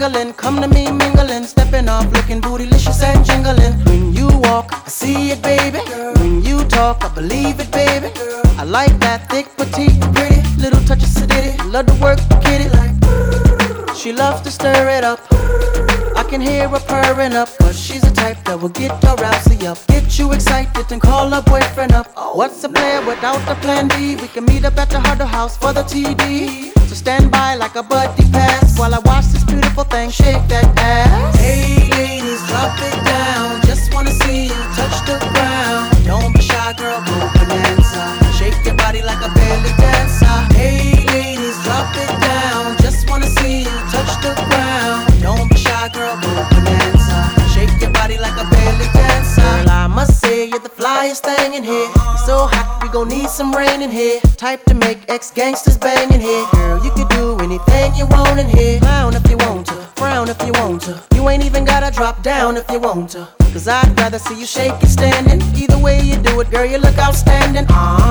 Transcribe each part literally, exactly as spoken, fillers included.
tingling. Come to me mingling, stepping off, looking bootylicious and jingling. When you walk, I see it, baby. When you talk, I believe it, baby. I like that thick, petite, pretty, little touch of sedity. Love to work, kitty like. She loves to stir it up. I can hear her purring up, cause she's the type that will get her rousey up. Get you excited and call her boyfriend up. What's a player without a plan B? We can meet up at the Huddle House for the T D. So stand by like a buddy pass while I watch this beautiful thing shake that ass. Hey ladies, drop it down. Just wanna see you touch the ground. Don't be shy, girl, go bonanza. Shake your body like a belly dancer. Hey ladies, drop it down. Just wanna see you touch the ground. Don't be shy, girl, go bonanza. Shake your body like a belly dancer. Girl, I must say you're the flyest thing in here. You're so hot, we gon' need some rain in here. Type to make ex-gangsters bang in here. Girl, you can do anything you want in here. Clown if you want to, frown if you want to. You ain't even gotta drop down if you want to. Cause I'd rather see you shake it standing. Either way you do it, girl, you look outstanding.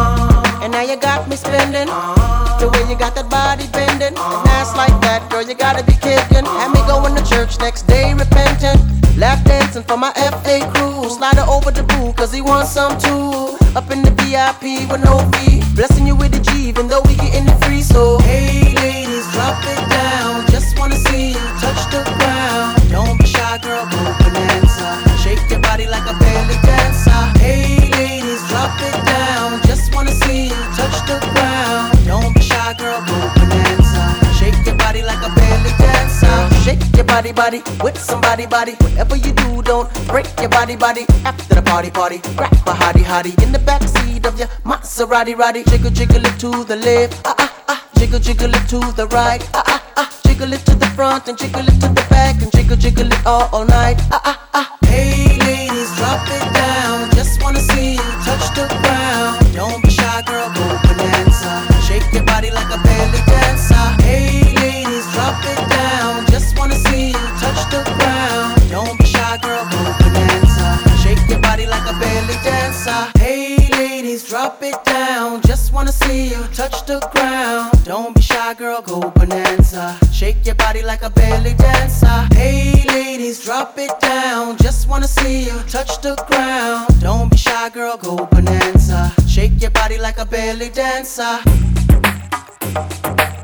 Uh, and now you got me spending. Uh, the way you got that body bending. And ass like that, girl, you gotta be kidding. Had me going to church next day repentant. Lap dancing for my F A crew. Slide her over the pool, cause he wants some too. Up in the V I P with no fee. Blessing you with a G, even though we getting it free. So, hey ladies, drop it down. Just wanna see you touch the ground. Don't be shy, girl, go bonanza. Shake your body like a belly dancer. Hey ladies, drop it down. Just wanna see you touch the ground. Don't be shy, girl, go bonanza. Shake your body like a belly dancer. Shake your body, body with somebody, body. Whatever you do, don't break your body, body. After the party, party, grab a hottie, hottie in the backseat of your Maserati, roddy. Jiggle, jiggle it to the left, ah ah ah. Jiggle, jiggle it to the right, ah ah ah. Jiggle it to the front and jiggle it to the back and jiggle, jiggle it all, all night, ah ah ah. Hey ladies, drop it down. Just wanna see you touch the ground. Don't be shy, girl, go bonanza. Shake your body like a belly dancer. Hey ladies, drop it down. Just wanna see you touch the ground. Don't be shy, girl, go bonanza. Shake your body like a belly dancer. Hey ladies, drop it down. Just wanna see you touch the ground. Don't be shy, girl, go bonanza. Shake your body like a belly dancer. Hey ladies, drop it down. Just wanna see you touch the ground. Don't be shy, girl, go bonanza. Shake your body like a belly dancer.